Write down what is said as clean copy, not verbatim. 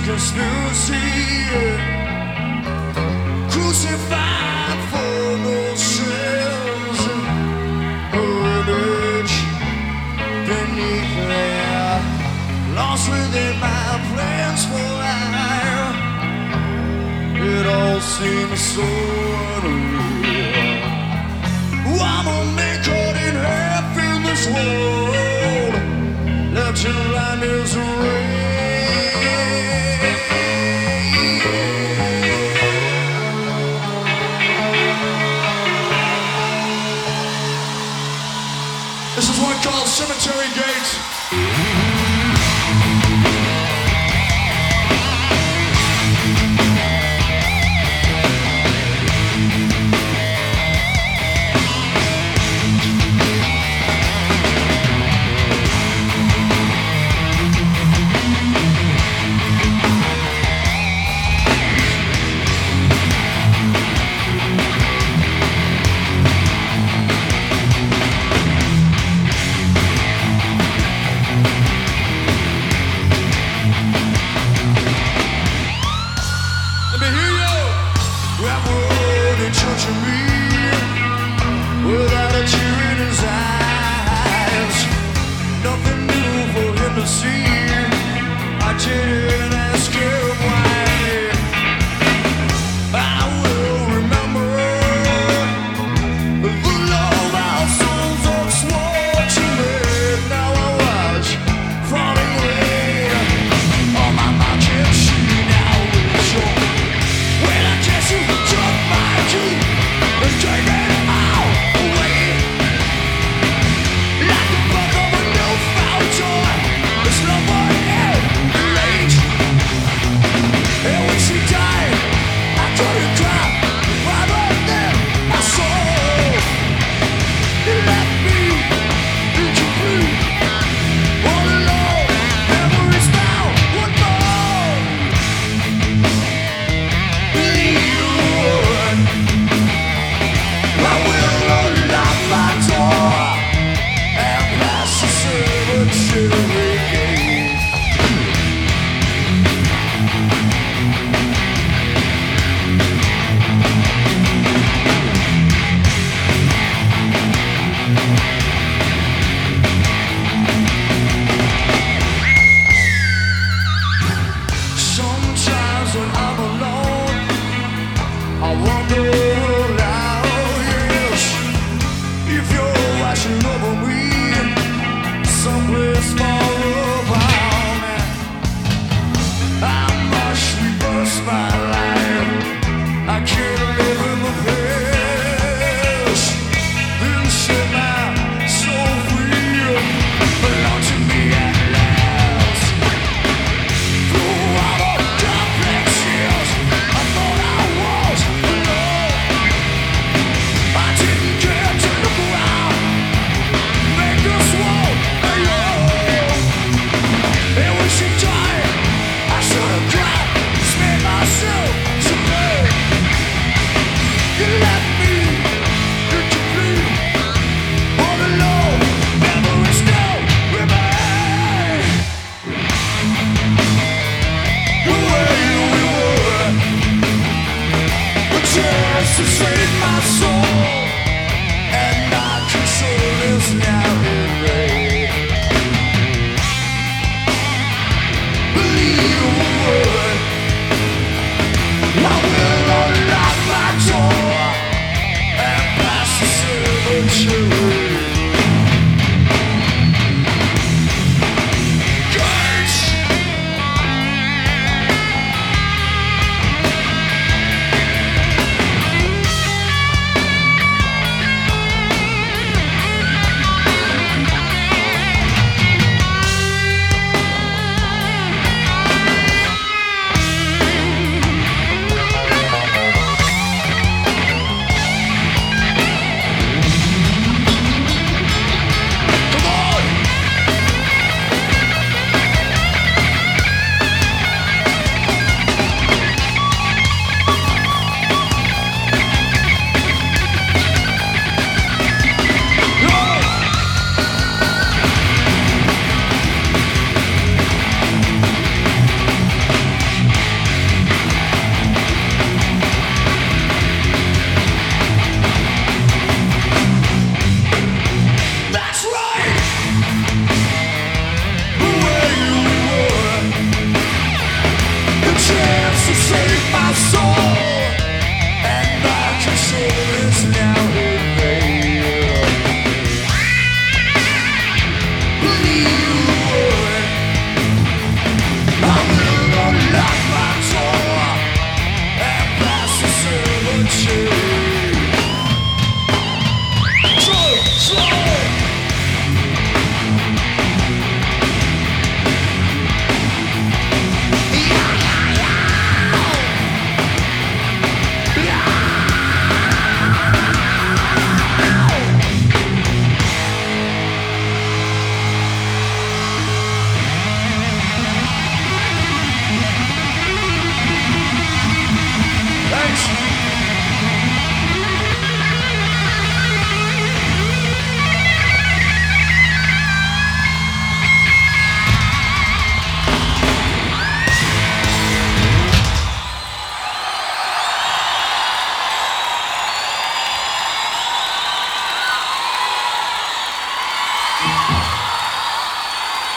just Lucy, crucified for no sins, her image beneath there, lost within my plans for life. It all seems so unreal. I'm only caught in half in this world, left in line is rain. This is one called Cemetery Gate. Without a tear in his eyes, nothing new for him to see. I didn't ask him why. I will remember the love our souls once swore to me. Now I watch falling away. On my mind can't see now it's your. When I guess you took my key and take it. To save my soul.